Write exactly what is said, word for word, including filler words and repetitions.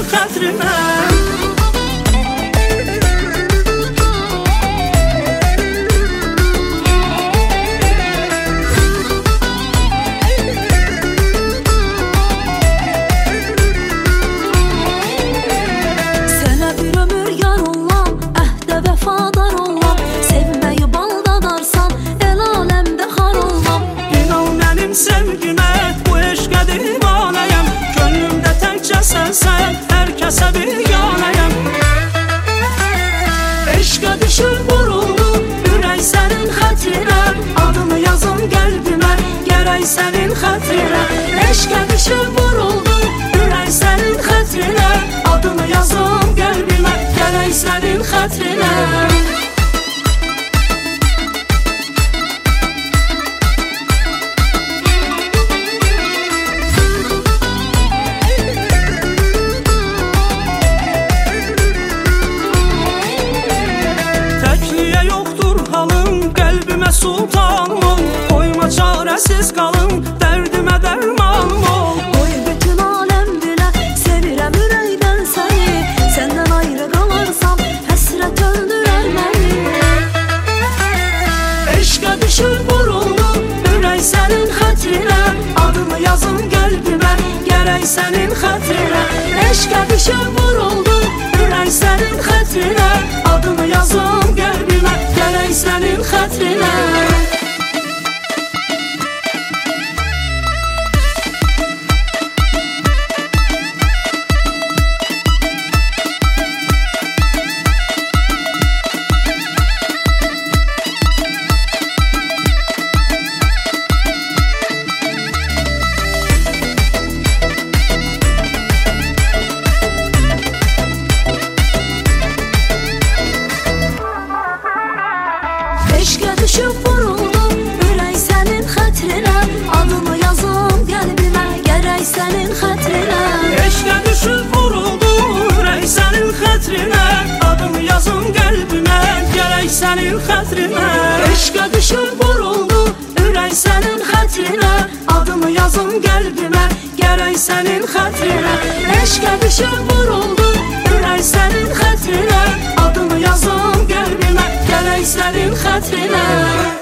sənin xətrinə. Sevgimə, bu eşqə divanəyəm, könlümdə təkcə sənsən, hər kəsə biganəyəm. Eşqə düşür vuruldu, ürək sənin xətrinə, adını yazım qəlbimə, gərək sənin xətrinə. Eşqə düşür vuruldu, ürək sənin xətrinə, adını yazım qəlbimə, gərək sənin xətrinə. Sultanım ol, qoyma çarəsiz qalım, dərdimə dərmanım ol. Qoy bütün aləm bilə, sevirəm ürəkdən səni, səndən ayrı qalarsam, həsrət öldürər məni. Eşqə düşür vuruldu, ürək sənin xətrinə, adını yazım qəlbimə, gərək sənin xətrinə. Eşqə düşür vuruldu, ürək sənin xətrinə, adını yazım qəlbimə, gərək sənin xətrinə. Eşqə düşüb vuruldum, ürək sənin xətrinə, adını yazım qəlbimə, gərək sənin xətrinə. Eşqə düşüb vuruldum, ürək sənin xətrinə, adını yazım qəlbimə, gərək sənin xətrinə. Eşqə düşüb vuruldum, ürək sənin xətrinə, adını yazım qəlbimə, gərək sənin xətrinə. Eşqə düşüb vuruldum, ürək sənin xətrinə, adını yazım qəlbimə, gərək sənin xətrinə.